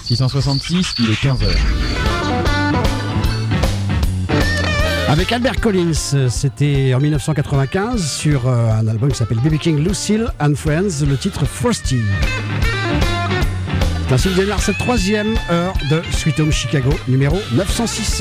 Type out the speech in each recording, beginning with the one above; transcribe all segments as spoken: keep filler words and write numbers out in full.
six cent soixante-six, il est quinze heures. Avec Albert Collins, c'était en dix-neuf cent quatre-vingt-quinze sur un album qui s'appelle B B King, Lucille and Friends, le titre Frosty. C'est ainsi que démarre cette troisième heure de Sweet Home Chicago, numéro neuf cent six.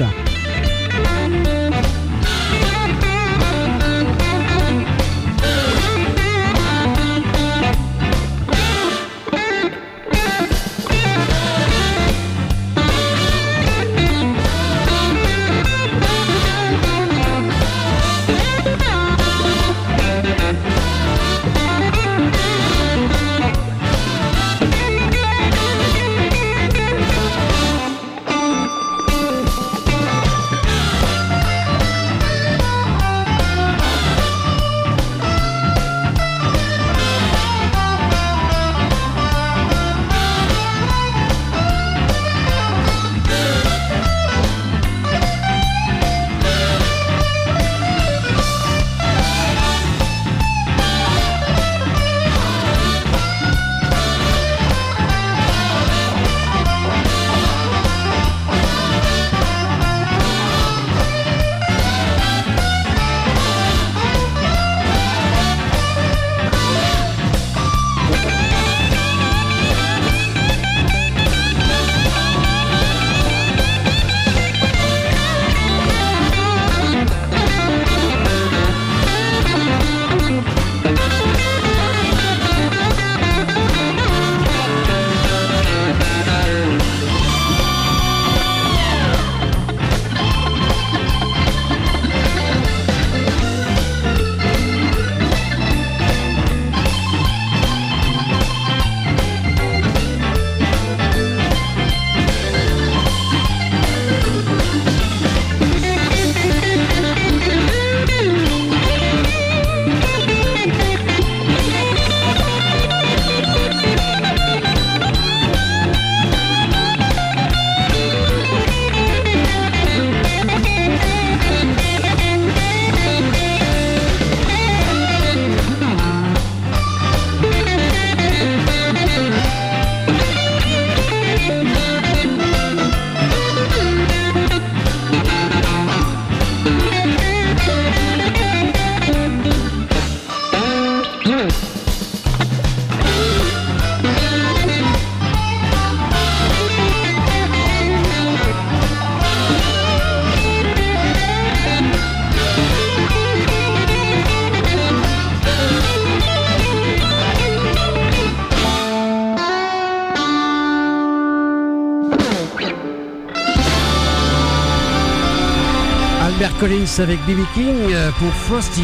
Albert Collins avec B B King pour Frosty.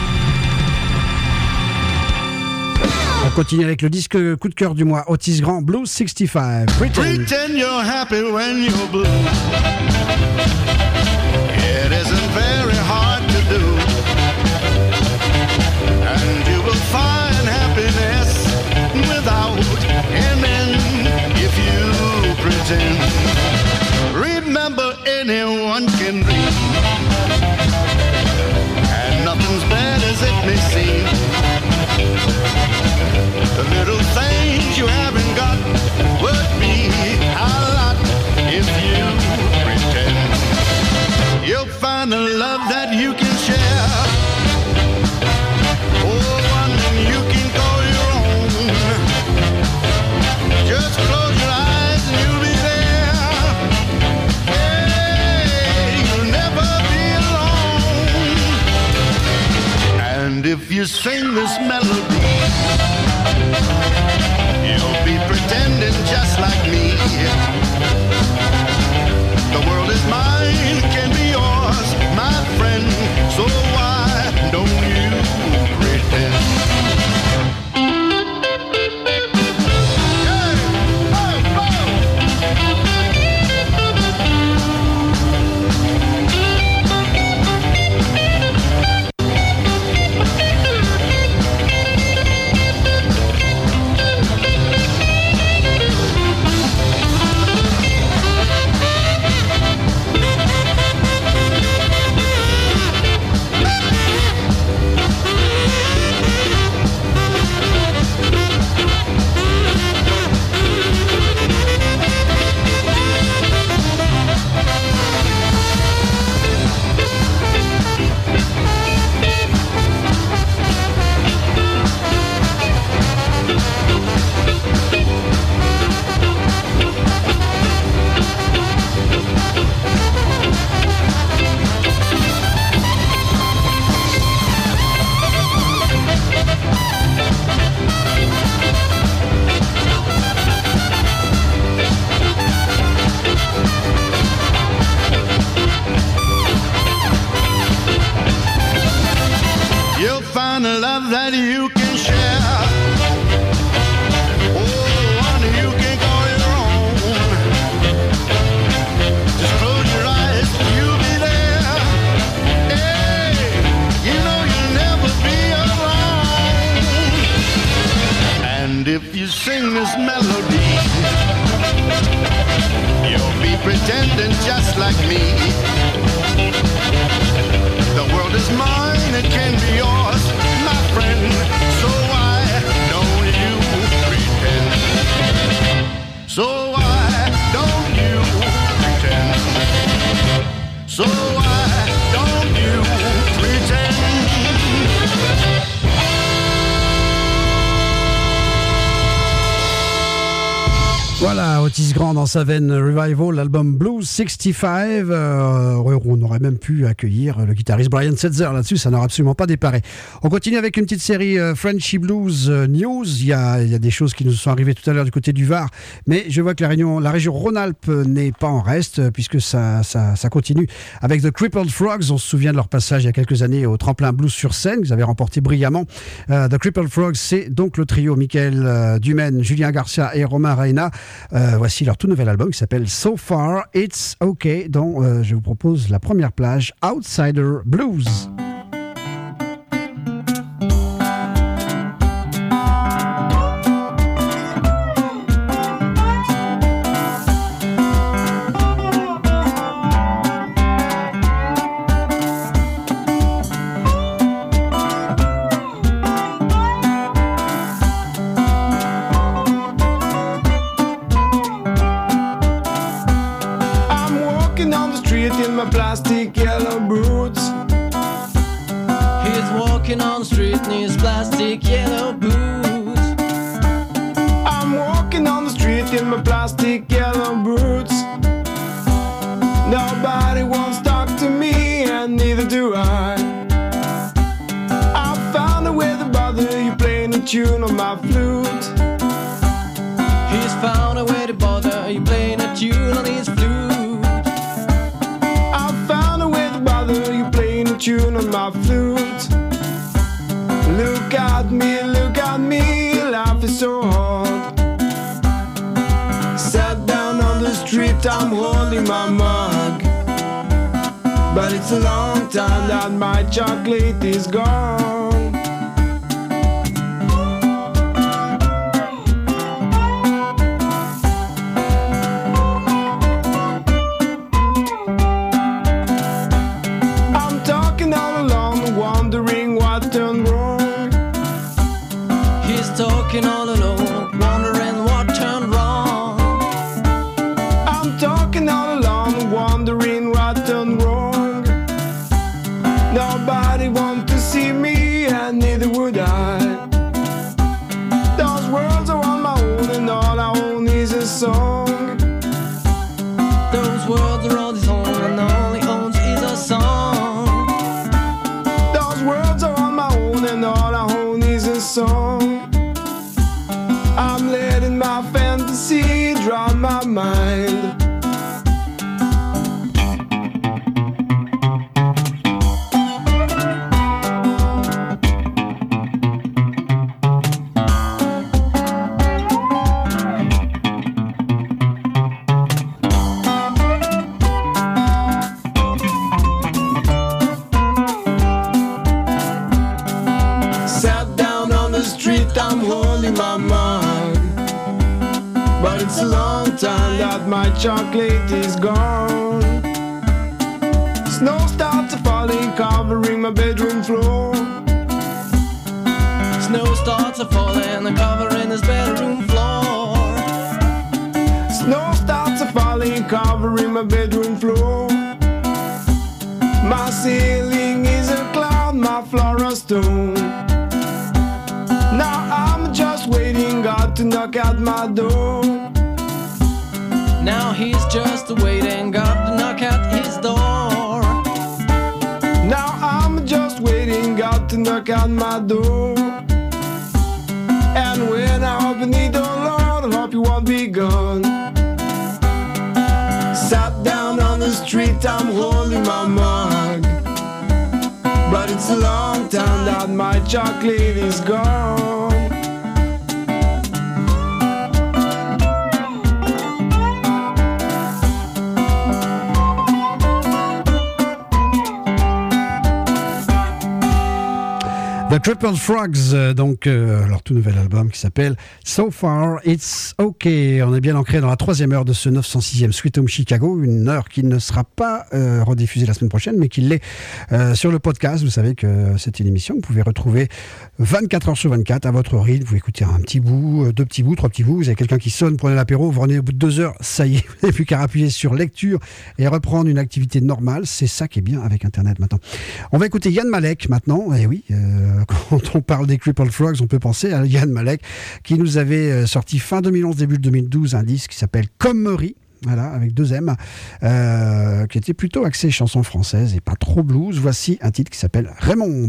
On continue avec le disque coup de cœur du mois, Otis Grant, Blue sixty-five. Pretend. Pretend you're happy when you're blue. It isn't very hard to do. And you will find happiness without an end if you pretend. Remember, anyone can dream, and nothing's bad as it may seem. The little things you haven't got would be a lot if you pretend. You'll find a love that you can share, oh, one that you can call your own. Just close your eyes and you'll be there. Hey, you'll never be alone. And if you sing this melody, you'll be pretending just like me. The world is mine, can be yours, my friend. So why don't you pretend? Hey, oh, oh. just like me. The world is mine, it can be yours, my friend. So why don't you pretend? So why don't you pretend? So why don't you pretend? Voilà, Otis Grant dans sa veine Revival, l'album Blues soixante-quinze. Euh, on aurait même pu accueillir le guitariste Brian Setzer là-dessus, ça n'aurait absolument pas déparé. On continue avec une petite série euh, Frenchy Blues euh, News. Il y, a, il y a des choses qui nous sont arrivées tout à l'heure du côté du Var, mais je vois que la, réunion, la région Rhône-Alpes n'est pas en reste, euh, puisque ça, ça, ça continue avec The Crippled Frogs. On se souvient de leur passage il y a quelques années au tremplin blues sur scène, qu'ils avaient remporté brillamment. Euh, The Crippled Frogs, c'est donc le trio Michael euh, Dumaine, Julien Garcia et Romain Reina. Euh, voici leur tout nouvel album qui s'appelle So Far It's OK, dont euh, je vous propose la première plage, Outsider Blues. Plastic yellow boots. He's walking on the street in his plastic yellow boots. I'm walking on the street in my plastic yellow boots. Nobody wants to talk to me, and neither do I. I found a way to bother you playing a tune on my flute. He's found a way to bother you playing a tune on his flute. Tune on my flute. Look at me, look at me, life is so hard. Sat down on the street, I'm holding my mug. But it's a long time that my chocolate is gone. Talking all alone, wondering what turned wrong. I'm talking all alone, wondering what turned wrong. Nobody wants to see me, and neither would I. Those words are on my own, and all I own is a song. Those words are on his own, and all he owns is a song. Those words are on my own, and all I own is a song. I'm letting my fantasy drown my mind. Sat down on the street, I'm holding my mug. But it's a long time that my chocolate is gone. Snow starts falling, covering my bedroom floor. Snow starts falling and covering his bedroom floor. Snow starts falling, covering my bedroom floor. My ceiling is a cloud, my floor a stone. Now I'm just waiting God to knock at my door. Now he's just waiting God to knock at his door. Now I'm just waiting God to knock at my door. And when I open the door, Lord, I hope you won't be gone. Sat down on the street, I'm holding my mug. But it's a long time that my chocolate is gone. The Crippled Frogs, euh, donc euh, leur tout nouvel album qui s'appelle So Far It's OK. On est bien ancré dans la troisième heure de ce neuf cent sixième Sweet Home Chicago, une heure qui ne sera pas euh, rediffusée la semaine prochaine, mais qui l'est euh, sur le podcast. Vous savez que c'est une émission que vous pouvez retrouver vingt-quatre heures sur vingt-quatre à votre rythme. Vous écoutez un petit bout, deux petits bouts, trois petits bouts. Vous avez quelqu'un qui sonne, prenez l'apéro, vous revenez au bout de deux heures, ça y est, vous n'avez plus qu'à appuyer sur lecture et reprendre une activité normale. C'est ça qui est bien avec Internet maintenant. On va écouter Yann Malek maintenant. Et oui, euh, quand on parle des Crippled Frogs, on peut penser à Yann Malek qui nous avait sorti fin deux mille onze, début deux mille douze un disque qui s'appelle Commerie. Voilà, avec deux M, euh, qui était plutôt axé chanson française et pas trop blues. Voici un titre qui s'appelle Raymond.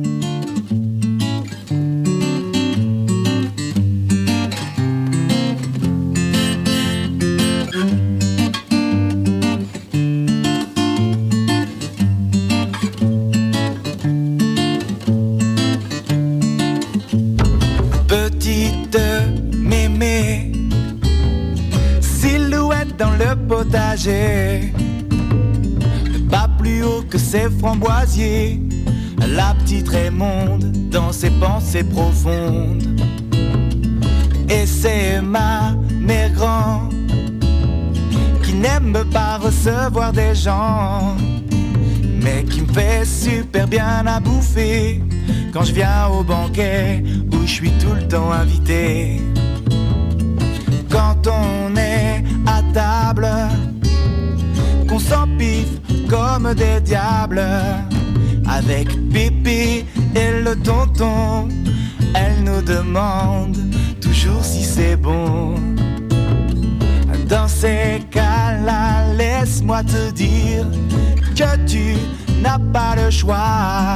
Petite mémé, silhouette dans le potager, pas plus haut que ses framboisiers, la petite Raymonde dans ses pensées profondes. Et c'est ma mère grand qui n'aime pas recevoir des gens, mais qui me fait super bien à bouffer quand je viens au banquet où je suis tout le temps invité. Quand on est à table, qu'on s'empiffe comme des diables, avec Pépé et le tonton, elle nous demande toujours si c'est bon. Dans ces cas-là, laisse-moi te dire que tu n'as pas le choix.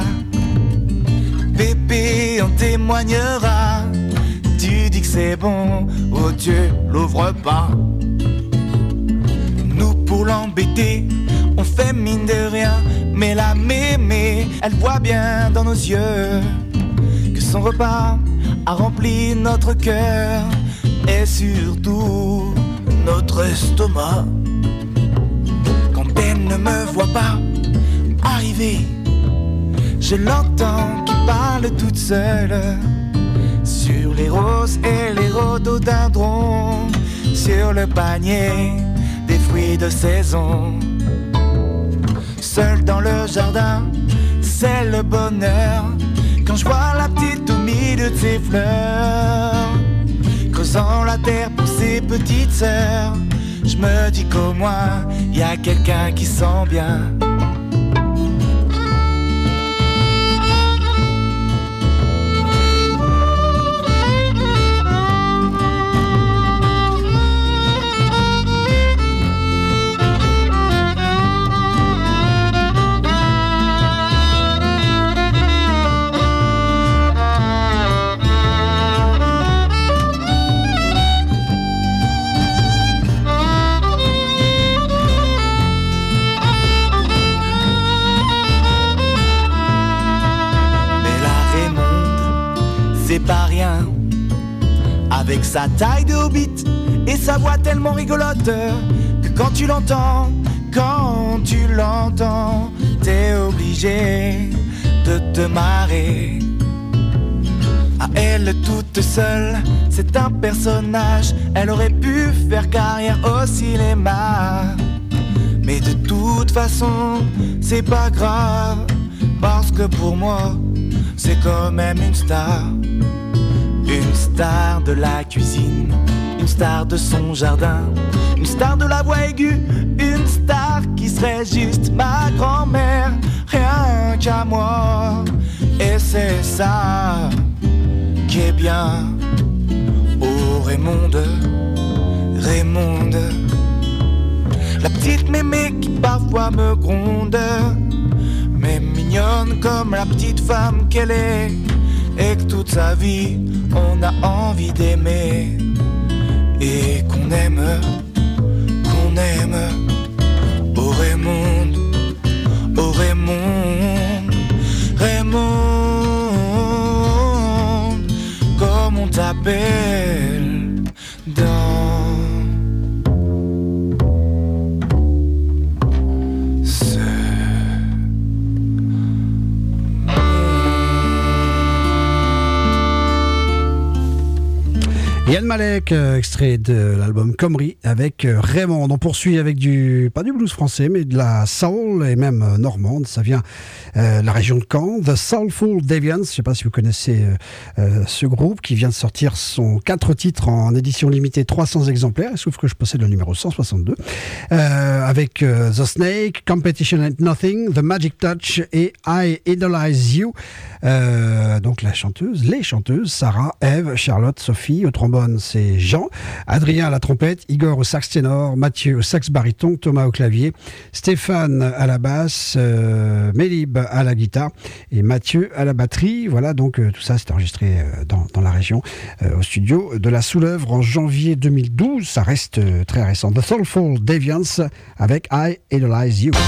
Pépé en témoignera. Tu dis que c'est bon, oh Dieu, l'ouvre pas. Nous pour l'embêter, on fait mine de rien, mais la mémé, elle voit bien dans nos yeux que son repas a rempli notre cœur et surtout notre estomac. Quand elle ne me voit pas arriver, je l'entends qui parle toute seule sur les roses et les rhododendrons, sur le panier des fruits de saison. Seul dans le jardin, c'est le bonheur quand je vois la petite au milieu de ses fleurs, creusant la terre pour ses petites sœurs. Je me dis qu'au moins y a quelqu'un qui sent bien. C'est pas rien, avec sa taille de hobbit et sa voix tellement rigolote que quand tu l'entends, quand tu l'entends, t'es obligé de te marrer. À elle toute seule, c'est un personnage, elle aurait pu faire carrière au cinéma. Mais de toute façon, c'est pas grave, parce que pour moi, c'est quand même une star. Une star de la cuisine, une star de son jardin, une star de la voix aiguë, une star qui serait juste ma grand-mère, rien qu'à moi. Et c'est ça qui est bien. Oh Raymonde, Raymonde, la petite mémé qui parfois me gronde, mais mignonne comme la petite femme qu'elle est, et que toute sa vie on a envie d'aimer, et qu'on aime, qu'on aime. Oh Raymonde, oh Raymonde, Raymonde, comme on t'appelle dans ce Malek, euh, extrait de l'album Comrie avec euh, Raymond. On poursuit avec du, pas du blues français, mais de la soul et même euh, normande. Ça vient euh, de la région de Caen. The Soulful Deviants. Je ne sais pas si vous connaissez euh, euh, ce groupe qui vient de sortir son quatre titres en édition limitée, trois cents exemplaires. Sauf que je possède le numéro cent soixante-deux. Euh, avec euh, The Snake, Competition Ain't Nothing, The Magic Touch et I Idolize You. Euh, donc la chanteuse, les chanteuses, Sarah, Eve, Charlotte, Sophie. Au trombone, c'est Jean. Adrien à la trompette, Igor au sax ténor, Mathieu au sax baryton, Thomas au clavier, Stéphane à la basse, euh, Mélib à la guitare et Mathieu à la batterie. Voilà, donc euh, tout ça c'est enregistré euh, dans, dans la région, euh, au studio de la Soulœuvre en janvier deux mille douze. Ça reste euh, très récent. The Soulful Deviants avec I Idolize You.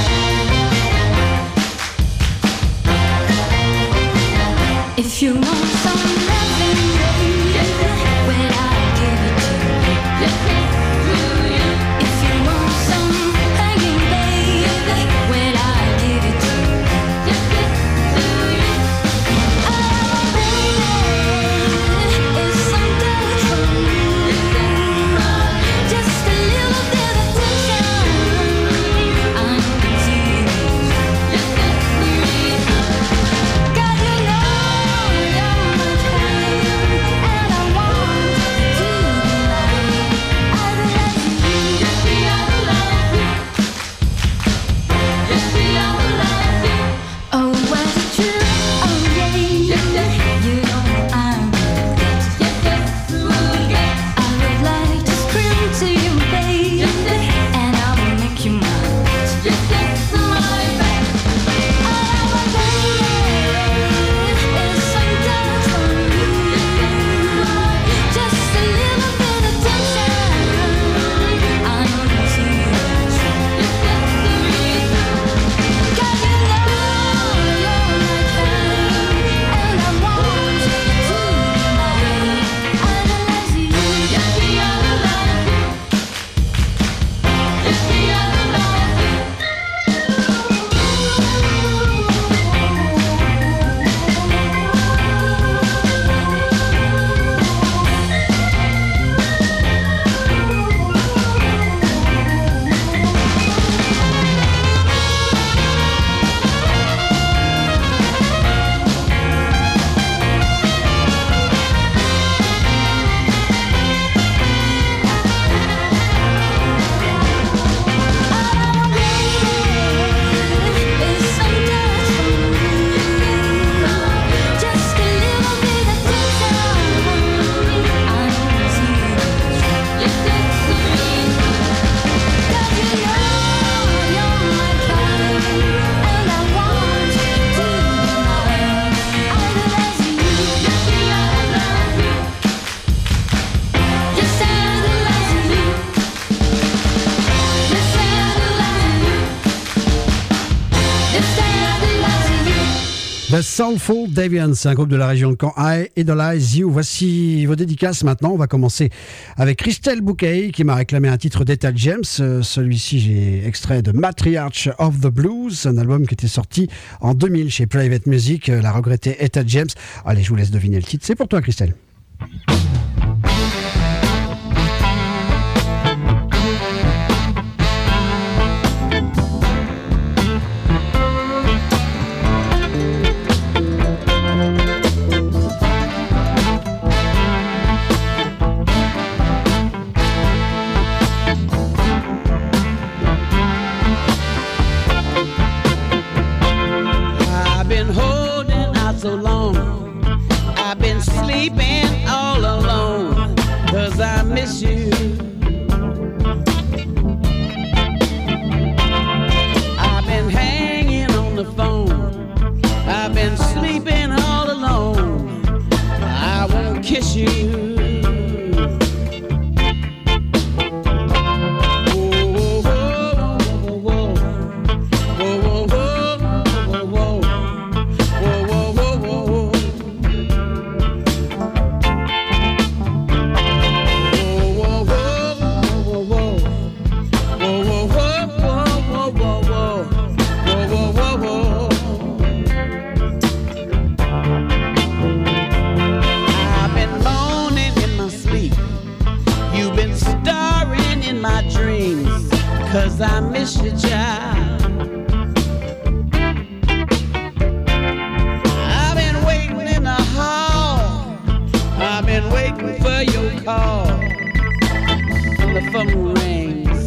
If you want some loving, well, I'll give it to you. If you want some hanging, baby, well, I'll give it to you. Oh, baby, it's some good from you. Just a little bit of attention. I'm serious. God, you know. The Soulful Deviants, un groupe de la région de Caen. I Idolize You. Voici vos dédicaces maintenant. On va commencer avec Christelle Bouquet qui m'a réclamé un titre d'Etta James. Euh, celui-ci, j'ai extrait de Matriarch of the Blues, un album qui était sorti en deux mille chez Private Music. Euh, la regrettée Etta James. Allez, je vous laisse deviner le titre. C'est pour toi, Christelle. So long, I've been sleeping all alone. 'cause I miss you, child. I've been waiting in the hall. I've been waiting for your call. And the phone rings.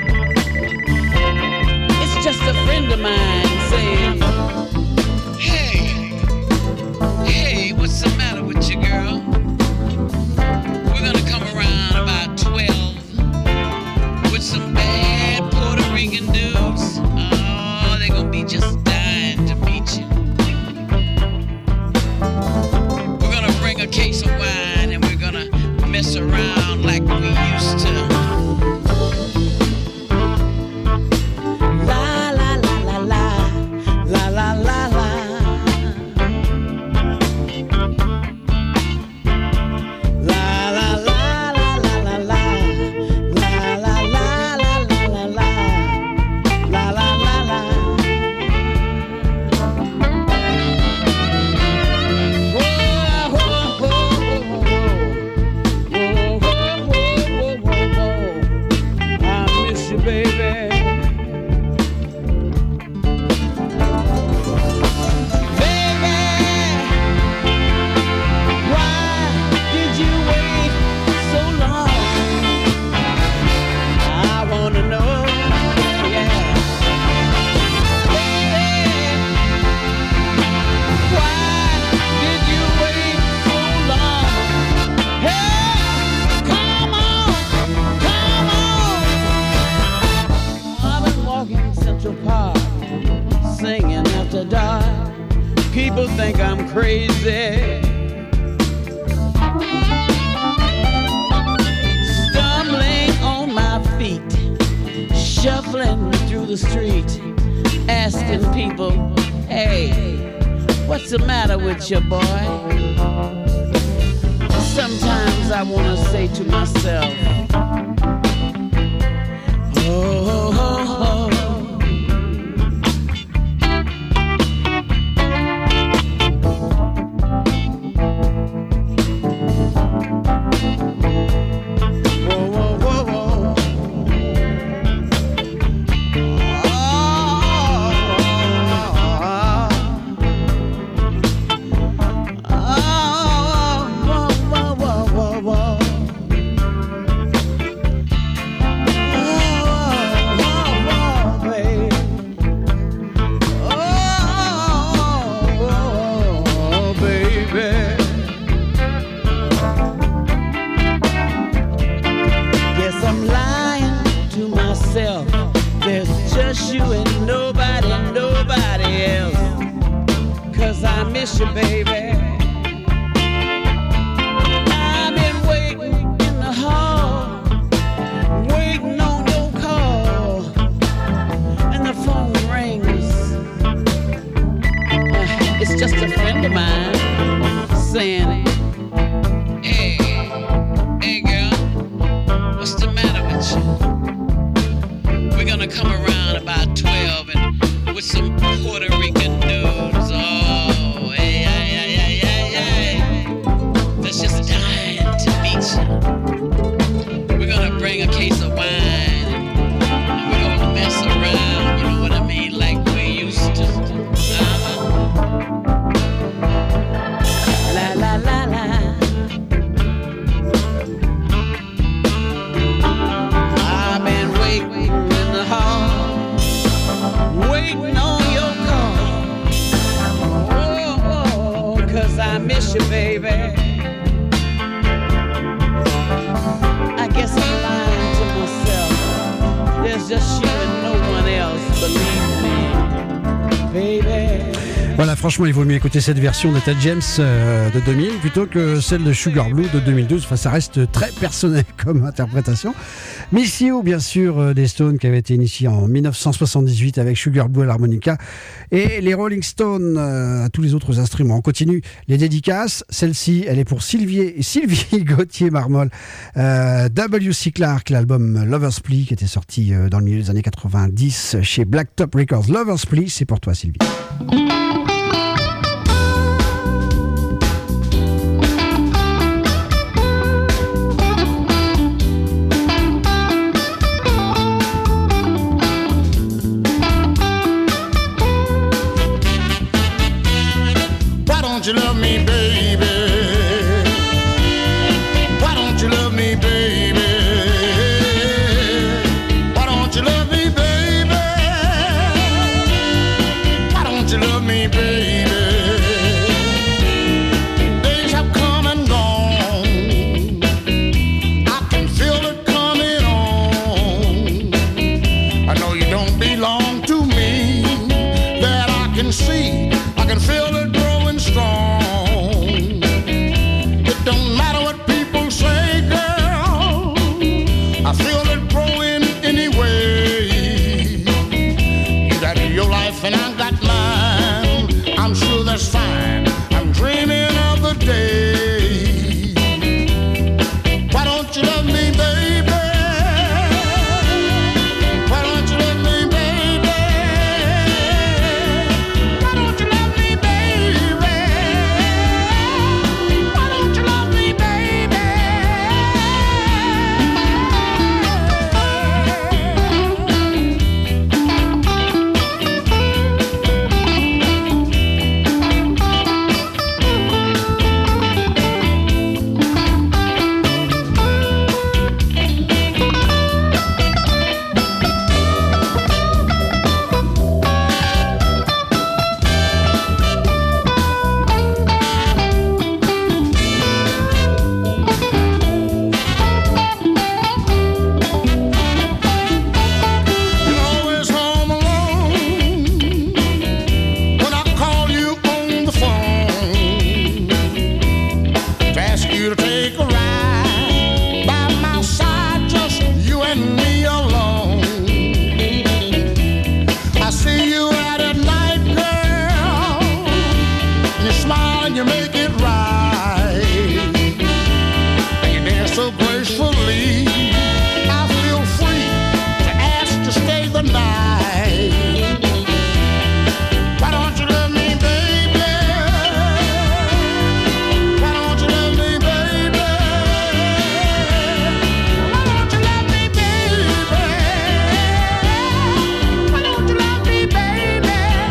It's just a friend of mine saying, hey, hey, what's the matter with you, girl? We're gonna come around about twelve with some bad Puerto Rican dudes. Oh, they're gonna be just dying to meet you. We're gonna bring a case of wine and we're gonna mess around like we used to. La la la la la, la la la la. La la la la la la la, la la la la la la la, la la la la. Whoa, whoa, whoa, whoa, whoa, whoa, whoa, whoa, whoa. I miss you, baby. Singing after dark, people think I'm crazy. Stumbling on my feet, shuffling through the street, asking people, hey, what's the matter with you, boy? Sometimes I wanna say to myself, oh, oh, oh, oh. Voilà, franchement, il vaut mieux écouter cette version d'Etta James euh, de deux mille plutôt que celle de Sugar Blue de deux mille douze. Enfin, ça reste très personnel comme interprétation. Miss You, bien sûr, euh, des Stones, qui avait été initié en dix-neuf cent soixante-dix-huit avec Sugar Blue à l'harmonica, et les Rolling Stones euh, à tous les autres instruments. On continue les dédicaces. Celle-ci, elle est pour Sylvie, Sylvie Gauthier-Marmol. Euh, W C Clark, l'album Lover's Plea, qui était sorti euh, dans le milieu des années quatre-vingt-dix chez Blacktop Records. Lover's Plea, c'est pour toi, Sylvie. love me, baby? Why don't you love me, baby? Why don't you love me, baby? Why don't you love me, baby? Days have come and gone. I can feel it coming on. I know you don't belong to me. That I can see. I can feel it growing strong. It don't matter what people say, girl. I feel it growing anyway. You got your life and I got mine. I'm sure that's fine. I'm dreaming of the day. Why don't you love me, baby? Why don't you love me, baby? Why don't you love me, baby? Why don't you love me, baby? You're always home alone when I call you on the phone to ask you to take a ride by my side, just you and me alone. I see you out at night, girl, and you smile and you make it right, and you dance so gracefully. I feel free to ask to stay the night. Why don't you love me, baby? Why don't you love me, baby? Why don't you love me, baby? Why don't you love me, baby?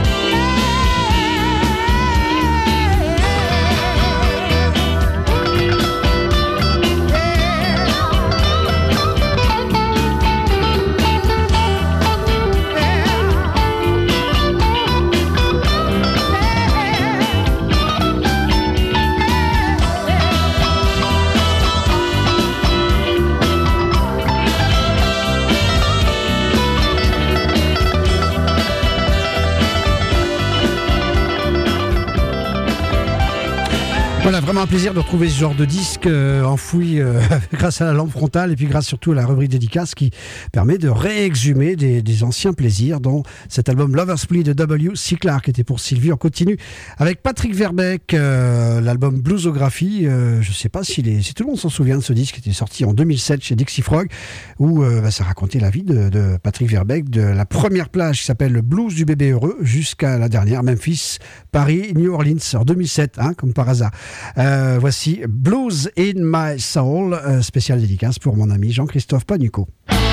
Voilà, vraiment un plaisir de retrouver ce genre de disque euh, enfoui euh, grâce à la lampe frontale et puis grâce surtout à la rubrique dédicace qui permet de réexhumer des, des anciens plaisirs, dont cet album Lover's Plea de W C. Clark était pour Sylvie. On continue avec Patrick Verbeek, euh, l'album Bluesographie. Euh, je ne sais pas si, les, si tout le monde s'en souvient de ce disque qui était sorti en deux mille sept chez Dixie Frog, où euh, bah, ça racontait la vie de, de Patrick Verbeek, de la première plage qui s'appelle le Blues du bébé heureux jusqu'à la dernière, Memphis, Paris, New Orleans, en deux mille sept, hein, comme par hasard. Euh, voici Blues in My Soul, euh, spécial dédicace pour mon ami Jean-Christophe Panucco.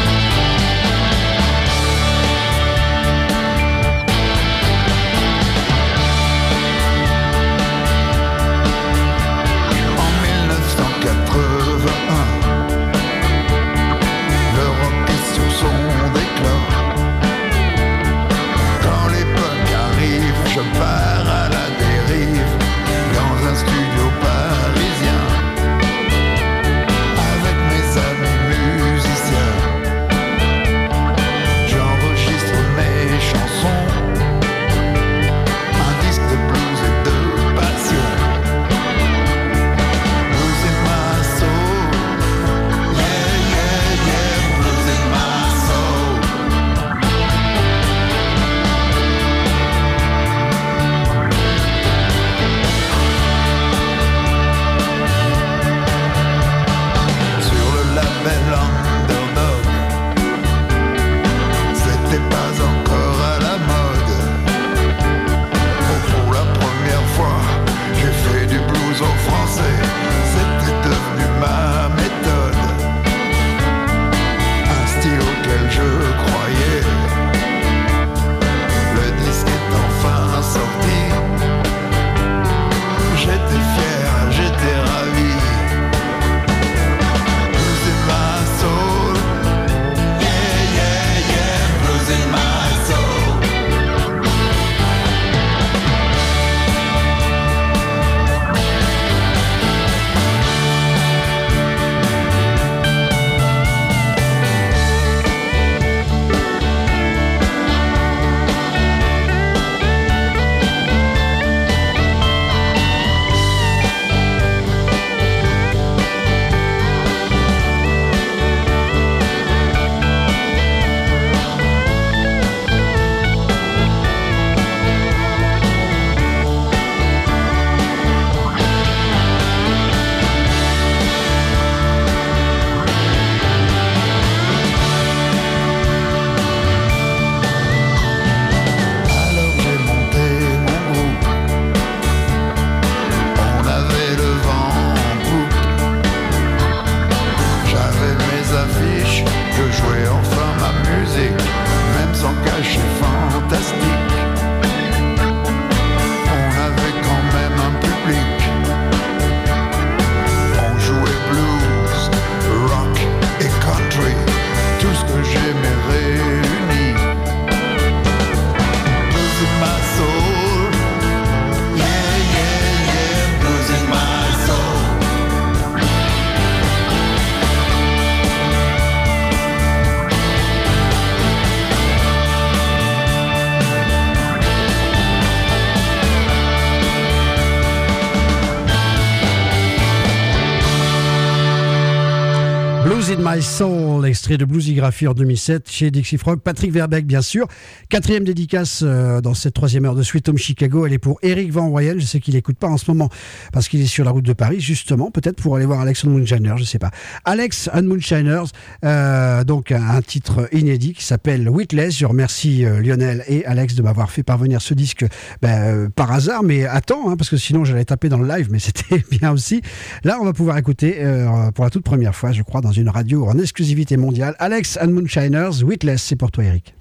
En mille neuf cent quatre-vingt-un, le rock est sur son déclin. Quand les punks arrivent, je pars à la dérive dans un studio parisien avec mes amis musiciens. My Soul, extrait de Bluesigraphie en deux mille sept chez Dixie Frog. Patrick Verbeek, bien sûr. Quatrième dédicace euh, dans cette troisième heure de Sweet Home Chicago. Elle est pour Eric Van Royen. Je sais qu'il n'écoute pas en ce moment parce qu'il est sur la route de Paris, justement. Peut-être pour aller voir Alex and Moonshiners, je sais pas. Alex and Moonshiners, euh, donc un, un titre inédit qui s'appelle Witless. Je remercie euh, Lionel et Alex de m'avoir fait parvenir ce disque ben, euh, par hasard, mais attends, hein, parce que sinon j'allais taper dans le live, mais c'était bien aussi. Là, on va pouvoir écouter euh, pour la toute première fois, je crois, dans une radio en exclusivité mondiale, Alex and Moonshiners, Witless. C'est pour toi, Eric.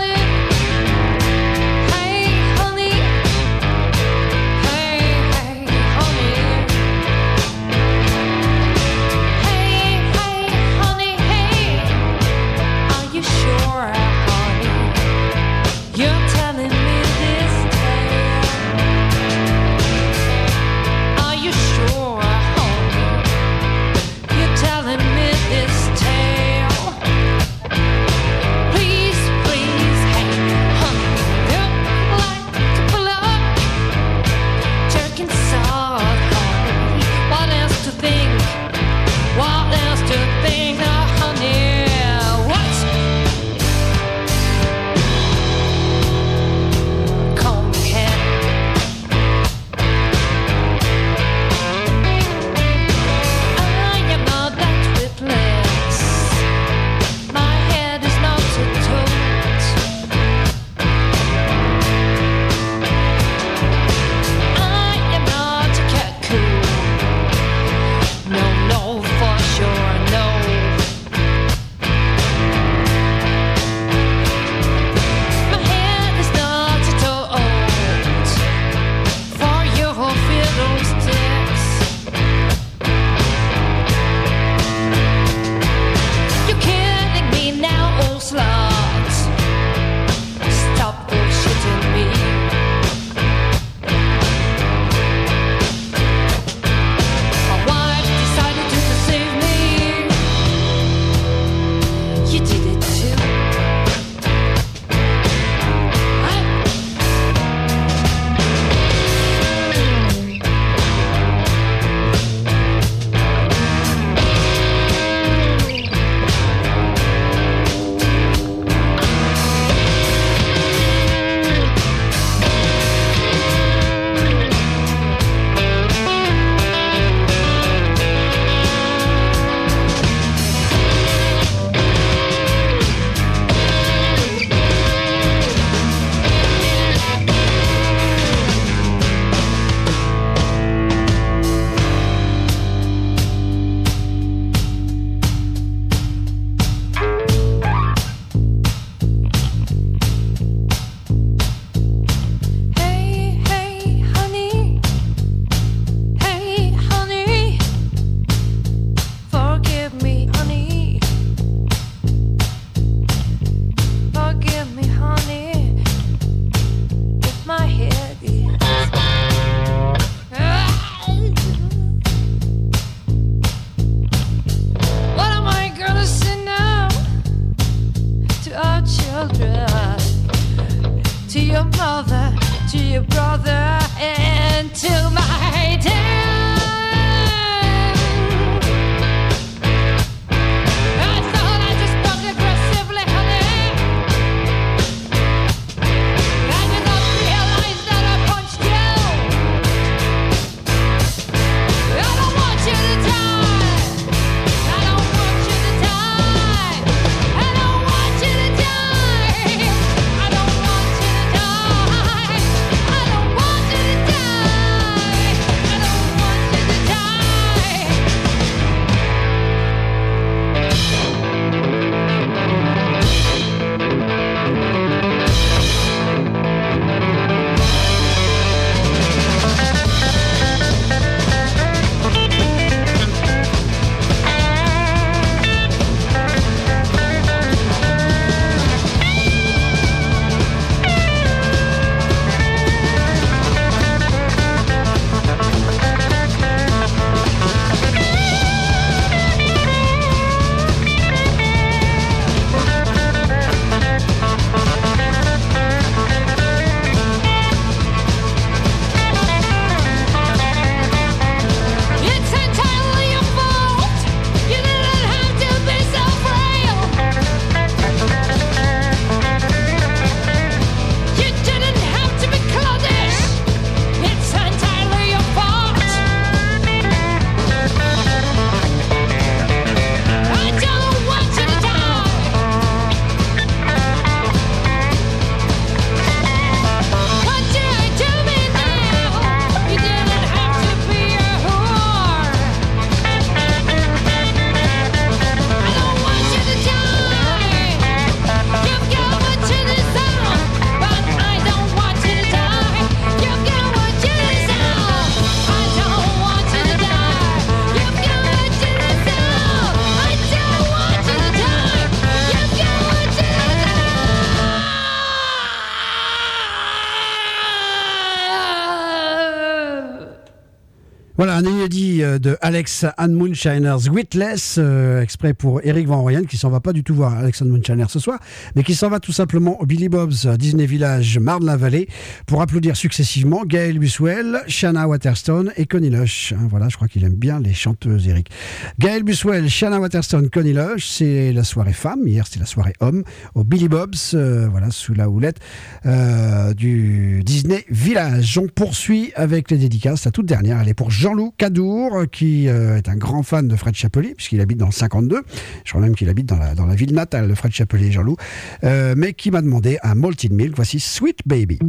Hey, honey. Hey, hey. Voilà, un inédit de Alex and Moonshiners, Witless, euh, exprès pour Eric Van Royen, qui s'en va pas du tout voir Alex and Moonshiners ce soir, mais qui s'en va tout simplement au Billy Bob's Disney Village, Marne-la-Vallée, pour applaudir successivement Gail Buswell, Shanna Waterston et Connie Lush. Voilà, je crois qu'il aime bien les chanteuses, Eric. Gail Buswell, Shanna Waterston, Connie Lush, c'est la soirée femme, hier c'était la soirée homme, au Billy Bob's, euh, voilà, sous la houlette euh, du Disney Village. On poursuit avec les dédicaces, la toute dernière, elle est pour Jean-Loup Cadour, qui euh, est un grand fan de Fred Chapelier, puisqu'il habite dans le cinquante-deux. Je crois même qu'il habite dans la, dans la ville natale de Fred Chapelier, Jean-Loup, euh, mais qui m'a demandé un Malted Milk. Voici Sweet Baby.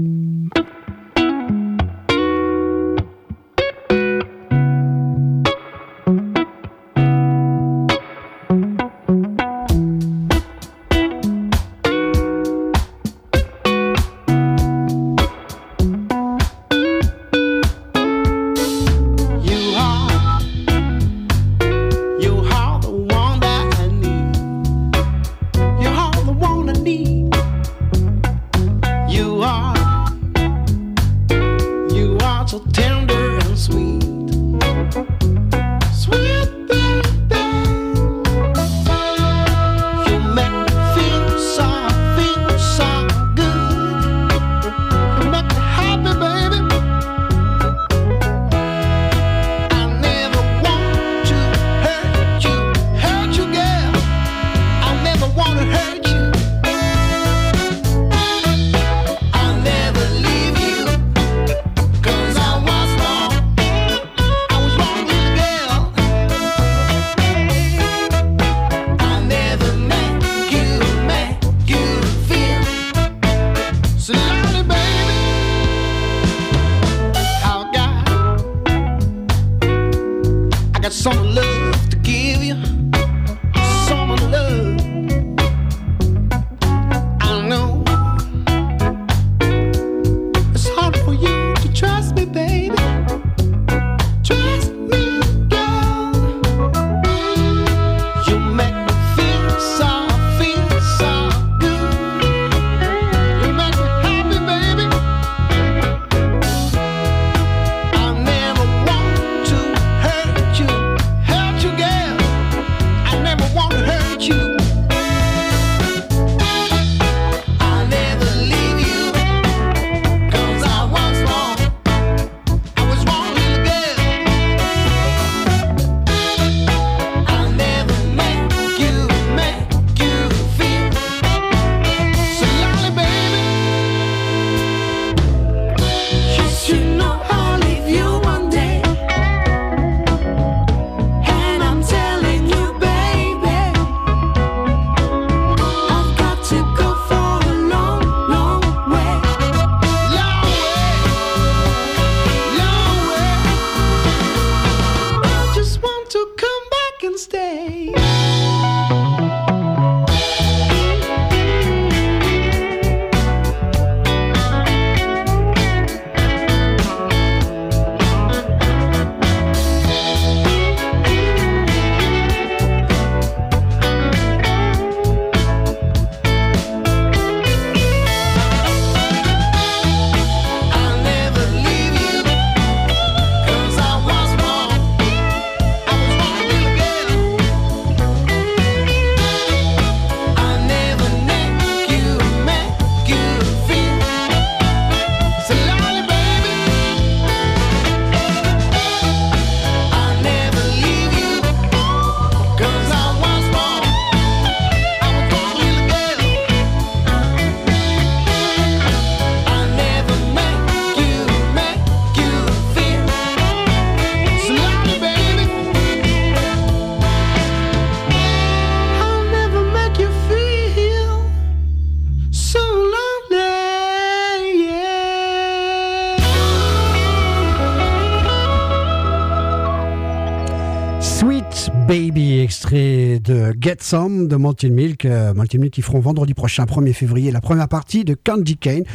Baby, extrait de Get Some de Malted Milk. Euh, Malted Milk qui feront vendredi prochain, premier février, la première partie de Candy Cane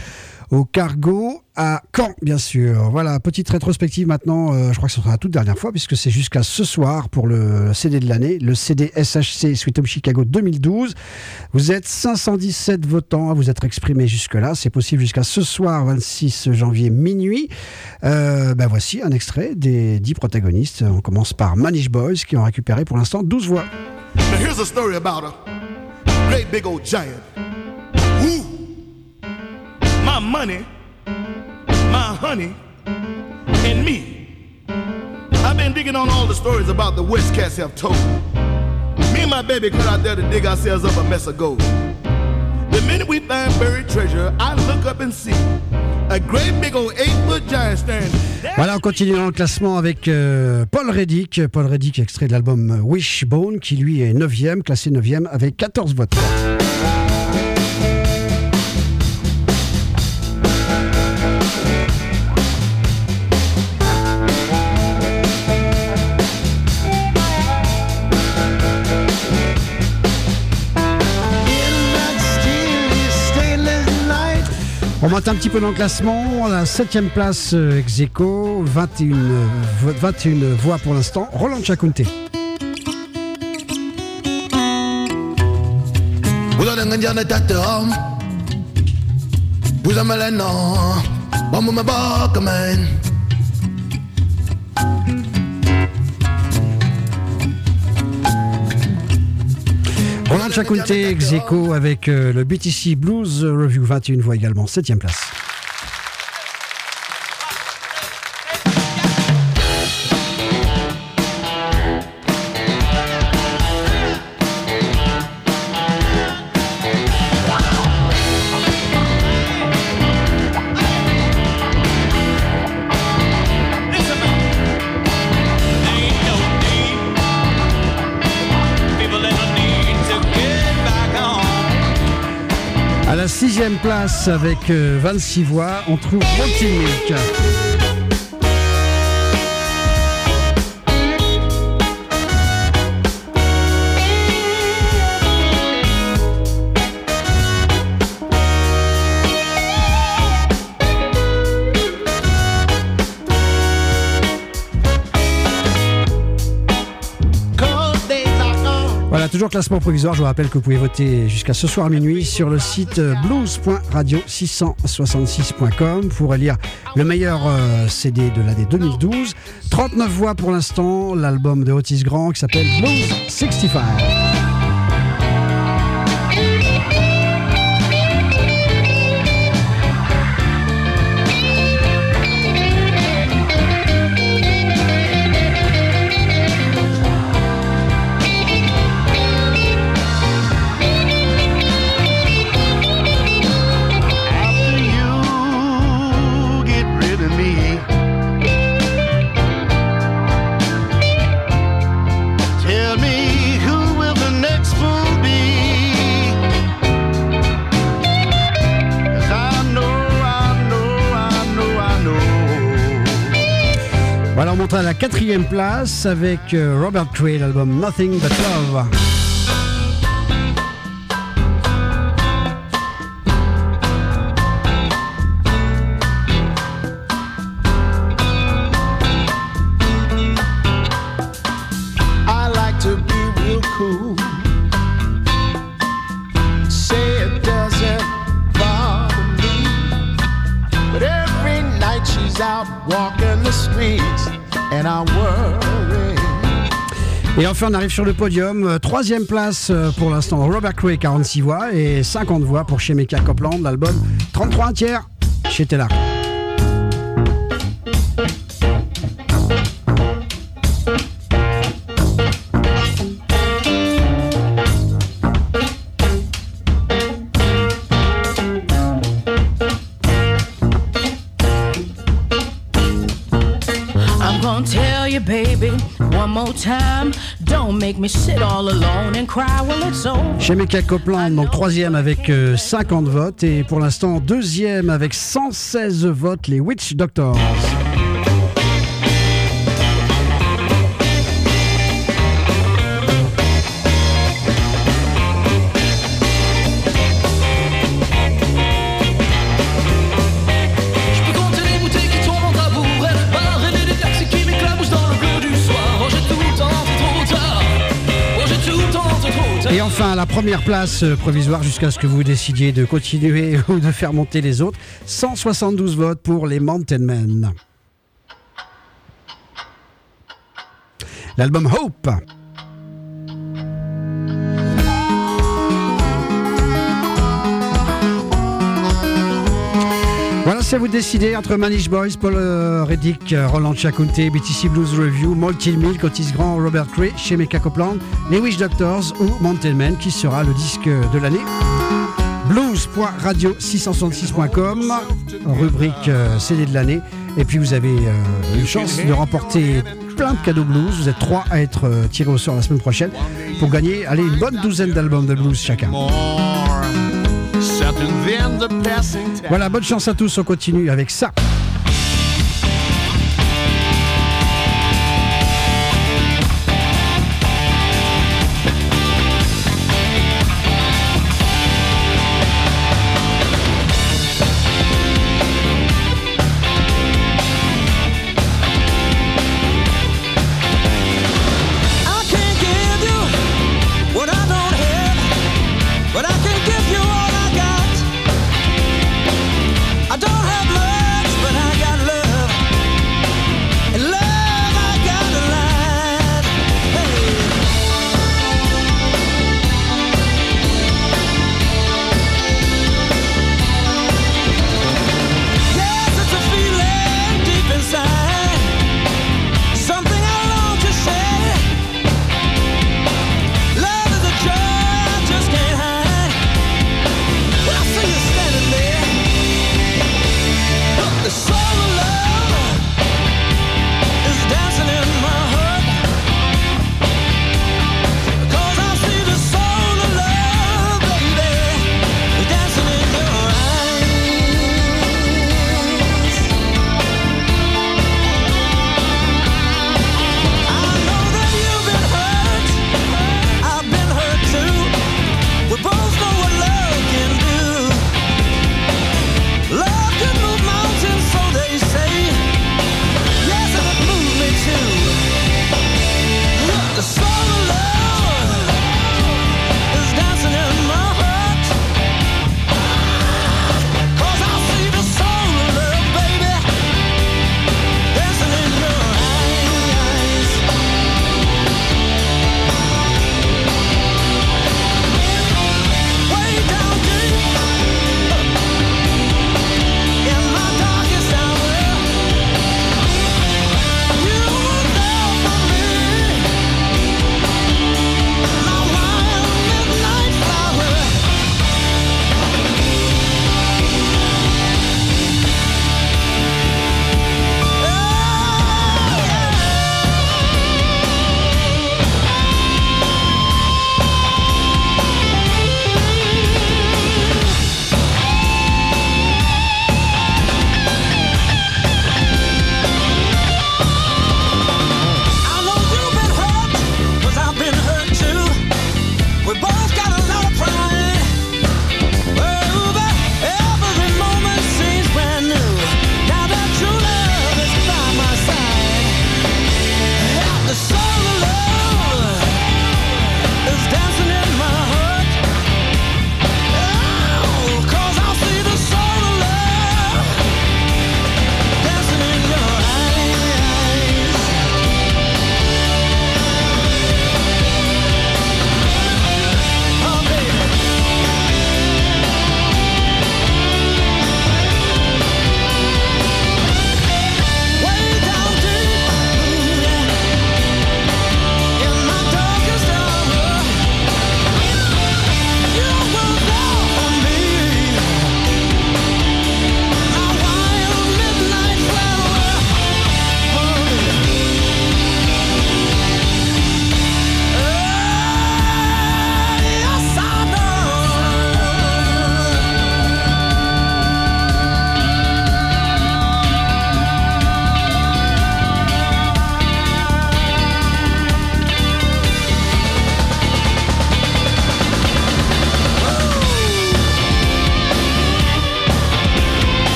au Cargo à Caen, bien sûr. Voilà, petite rétrospective maintenant, euh, je crois que ce sera la toute dernière fois, puisque c'est jusqu'à ce soir pour le C D de l'année, le C D S H C Sweet Home Chicago deux mille douze. Vous êtes cinq cent dix-sept votants à vous être exprimés jusque-là. C'est possible jusqu'à ce soir, vingt-six janvier, minuit. Euh, ben voici un extrait des dix protagonistes. On commence par Manish Boys, qui ont récupéré pour l'instant douze voix. Now here's a story about a great big old giant. Woo! My money, my honey, and me. I've been digging on all the stories about the West cats have told. Me and my baby got out there to dig ourselves up a mess of gold. The minute we find buried treasure, I look up and see a great big old eight-foot giant standing. Voilà, on continue dans le classement avec euh, Paul Reddick. Paul Reddick, extrait de l'album Wishbone, qui lui est neuvième, classé neuvième avec quatorze votes. On monte un petit peu dans le classement. La septième place, euh, ex aequo, vingt et une, vingt et une voix pour l'instant. Roland Chakunte. Roland Chakunte, ex aequo avec euh, le B T C Blues Review, vingt et une voix également, septième place. À la sixième place avec euh, vingt-six voix, on trouve Monty Voilà, toujours classement provisoire. Je vous rappelle que vous pouvez voter jusqu'à ce soir minuit sur le site blues point radio six cent soixante-six point com pour élire le meilleur euh, C D de l'année deux mille douze. trente-neuf voix pour l'instant, l'album de Otis Grant qui s'appelle Blues soixante-quinze. Voilà, on monte à la quatrième place avec euh, Robert Cray, l'album Nothing But Love. I like to be real cool. Say it doesn't bother me, but every night she's out walking the streets and I worry. Et enfin, on arrive sur le podium. Euh, Troisième place euh, pour l'instant, Robert Cray, quarante-six voix, et cinquante voix pour Shemeka Copeland, l'album trente-trois un tiers chez Tela. Baby, one more time, don't make me sit all alone and cry when it's over. Shemeka Copeland, donc troisième avec euh, cinquante votes, et pour l'instant deuxième avec cent seize votes, les Witch Doctors. Et enfin, la première place provisoire jusqu'à ce que vous décidiez de continuer ou de faire monter les autres. cent soixante-douze votes pour les Mountain Men. L'album Hope. Voilà, c'est à vous de décider entre Manish Boys, Paul euh, Reddick, Roland Chakunte, B T C Blues Review, Malty Milk, Otis Grand, Robert Cray, Shemeka Copeland, les Witch Doctors ou Mountain Men, qui sera le disque de l'année. blues point radio six cent soixante-six point com, rubrique euh, C D de l'année. Et puis vous avez euh, une chance de remporter plein de cadeaux blues. Vous êtes trois à être euh, tirés au sort la semaine prochaine pour gagner, allez, une bonne douzaine d'albums de blues chacun. Voilà, bonne chance à tous, on continue avec ça. But I can give you all I got. I don't have much, but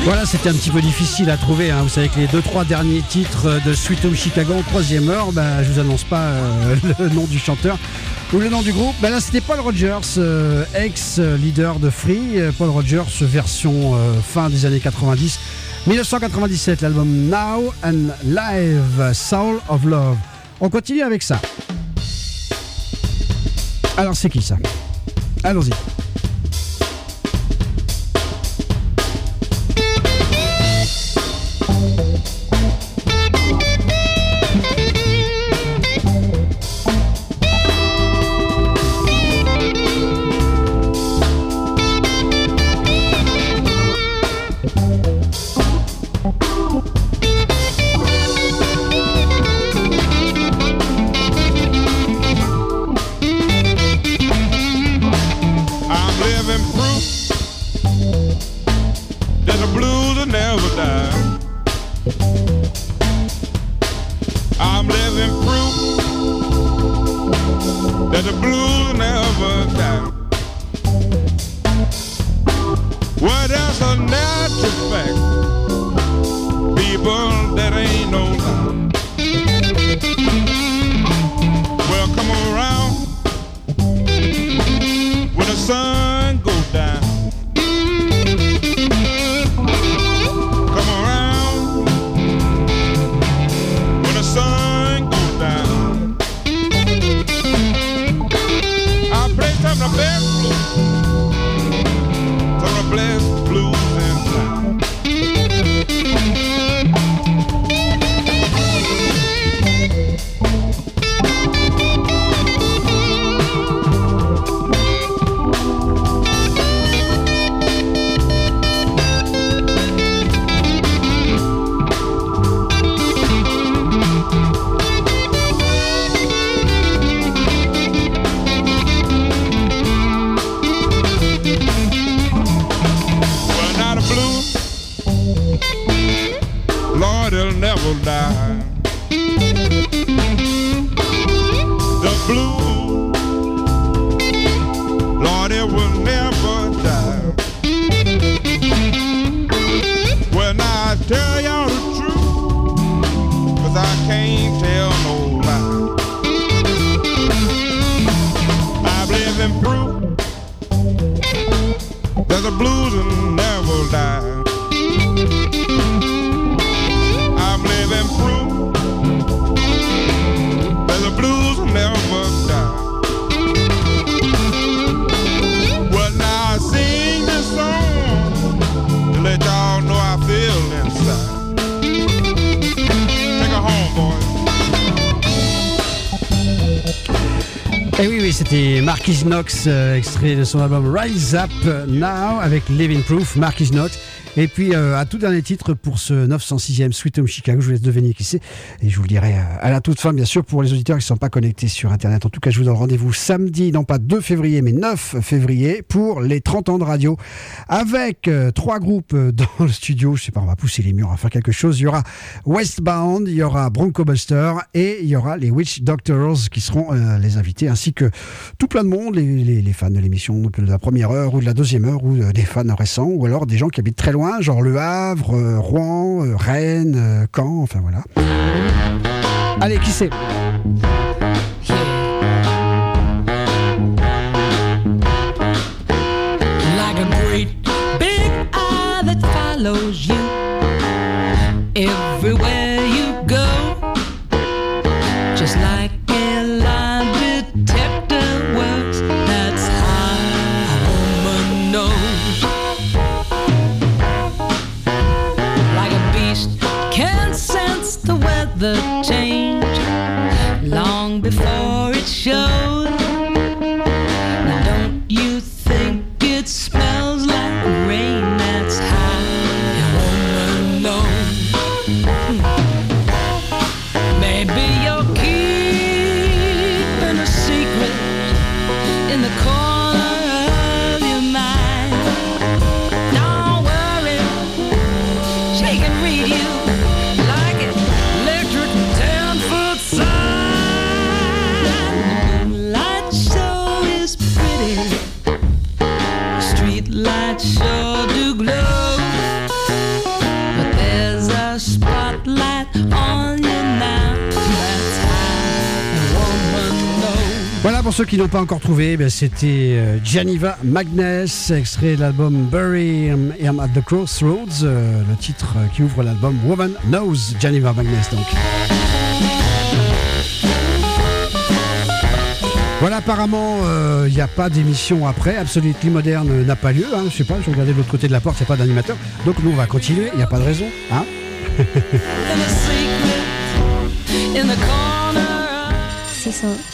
Voilà, c'était un petit peu difficile à trouver. Hein. Vous savez que les deux trois derniers titres de Sweet Home Chicago en troisième heure, bah, je vous annonce pas euh, le nom du chanteur ou le nom du groupe. Bah, là, c'était Paul Rogers, euh, ex-leader de Free. Paul Rogers, version euh, fin des années quatre-vingt-dix. dix-neuf cent quatre-vingt-dix-sept, l'album Now and Live, Soul of Love. On continue avec ça. Alors, c'est qui ça? Allons-y. Et oui, oui, c'était Marquis Knox, euh, extrait de son album Rise Up Now avec Living Proof, Marquis Knox. Et puis, euh, à tout dernier titre pour ce neuf cent sixième Sweet Home Chicago, je vous laisse deviner qui c'est. Et je vous le dirai à la toute fin, bien sûr, pour les auditeurs qui ne sont pas connectés sur Internet. En tout cas, je vous donne rendez-vous samedi, non pas deux février, mais neuf février, pour les trente ans de radio. Avec euh, trois groupes dans le studio. Je sais pas, on va pousser les murs, on va faire quelque chose. Il y aura Westbound, il y aura Bronco Buster et il y aura les Witch Doctors qui seront euh, les invités, ainsi que tout plein de monde, les, les, les fans de l'émission de la première heure ou de la deuxième heure, ou euh, des fans récents, ou alors des gens qui habitent très loin, genre Le Havre, euh, Rouen, euh, Rennes, euh, Caen, enfin voilà. Allez, qui c'est? Like a great big eye that follows you everywhere you go, just like a lie detector works. That's how a woman knows. Like a beast can sense the weather change long before it shows. Now don't you think it smells like rain? That's how a woman knows. Maybe you're keeping a secret in the corner of your mind. Don't worry, she can read you like electric pour ceux qui n'ont pas encore trouvé, ben, c'était euh, Janiva Magness, extrait de l'album Bury Him at the Crossroads, euh, le titre euh, qui ouvre l'album Woman Knows, Janiva Magness donc. Voilà, apparemment, il euh, n'y a pas d'émission après. Absolutely Modern n'a pas lieu. Hein, je sais pas, je regardais de l'autre côté de la porte, il n'y a pas d'animateur. Donc nous, on va continuer, il n'y a pas de raison. Hein. C'est ça.